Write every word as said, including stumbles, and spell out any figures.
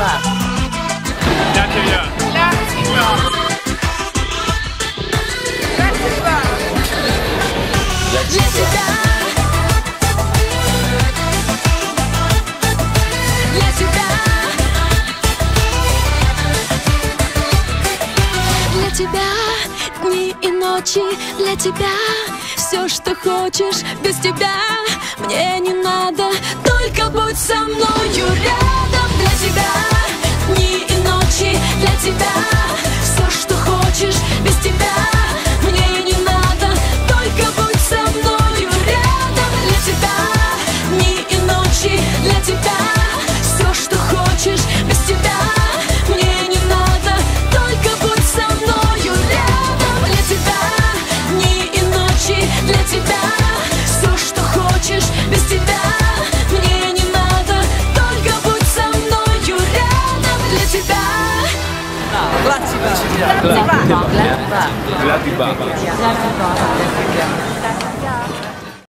Для тебя. Для тебя. Для тебя. Для тебя. Для тебя дни и ночи, для тебя все, что хочешь, без тебя мне не надо, только будь со мною рядом. Для тебя дни и ночи, для тебя все, что хочешь, без тебя мне не надо, только будь со мною рядом. Для тебя дни и ночи, для тебя все, что хочешь, без тебя мне не надо, только будь со мною рядом. Для тебя дни и ночи, для тебя все, что хочешь, без тебя мне не надо, только будь со мною рядом. Для тебя. Для тебя. Для тебя. Для тебя.